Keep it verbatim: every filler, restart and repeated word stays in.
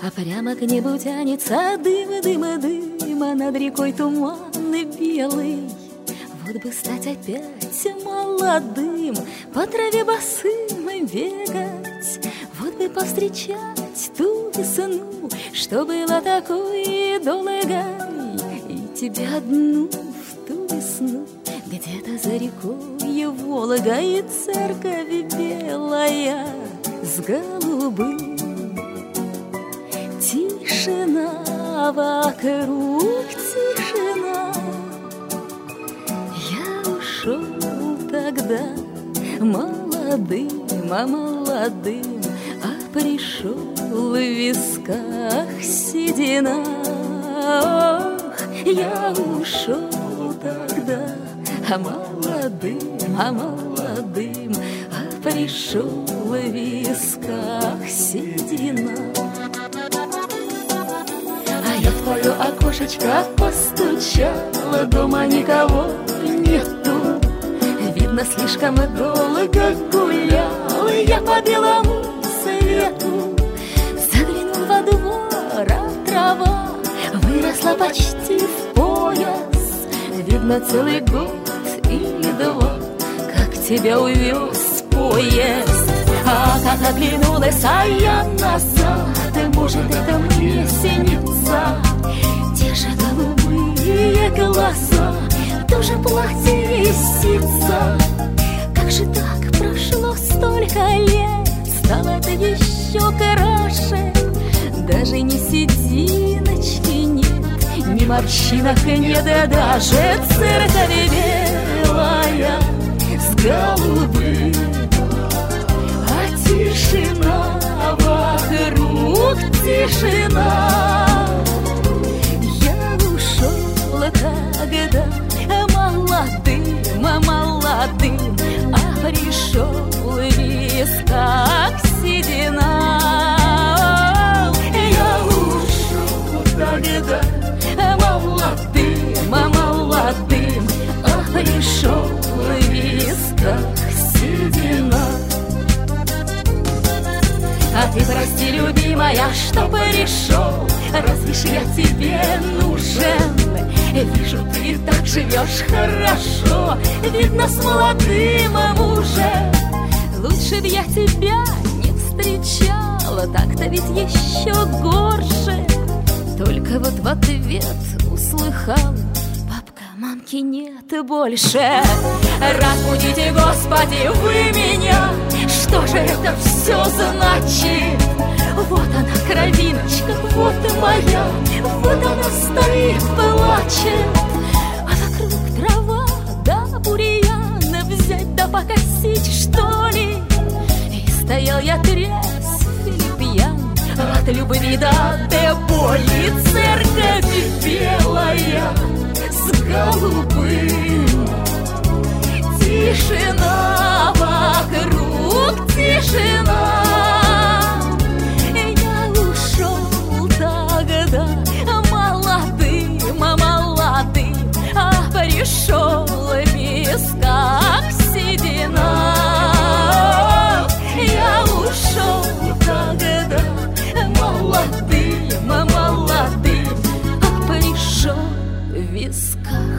А прямо к небу тянется дым, дым, дым, а над рекой туман белый. Вот бы стать опять молодым, по траве босым бегать, вот бы повстречать ту весну, что была такой долгой, и тебя одну в ту весну. Где-то за рекой Волга и церковь белая с голубым. Тишина вокруг, тишина. Я ушел тогда молодым, а молодым, а пришел в висках седина. Ох, я ушел тогда а молодым, а молодым, а пришел в висках седина. А я в твое окошечко постучала, дома никого нету. Видно, слишком долго гулял я по белому свету. Заглянул во двор, а трава выросла почти в пояс. Видно, целый год или два, как тебя увез поезд. А как оглянулась, а я назад, может, это мне снится. Те же голубые глаза, тоже платье и ситца. Как же так прошло столько лет, стало это еще краше. Даже ни сединочки нет, ни морщинок нет, да даже церковь белая с голубым. А тишина вокруг, тишина. Я ушел тогда молодым, молодым, а пришел в висках седина. Я ушел тогда молодым, молодым, а пришел в висках седина. А ты прости, любимая, что пришел, разве ж я тебе нужен? Вижу, ты так живешь хорошо, видно, с молодым мужем. Лучше б я тебя не встречала, так-то ведь еще горше. Только вот в ответ услыхал: папка, мамки нет больше. Разбудите, Господи, вы меня, что же это все значит? Вот она, кровиночка, вот моя, вот она стоит, плачет. А вокруг трава да бурьяна, взять да покосить, что ли? И стоял я трезв и пьян от любви да до боли. Церковь белая с голубым. Тишина вокруг, тишина. Я ушел тогда молодым, молодым, а пришел в висках седина. Я ушел тогда молодым, молодым, а пришел в висках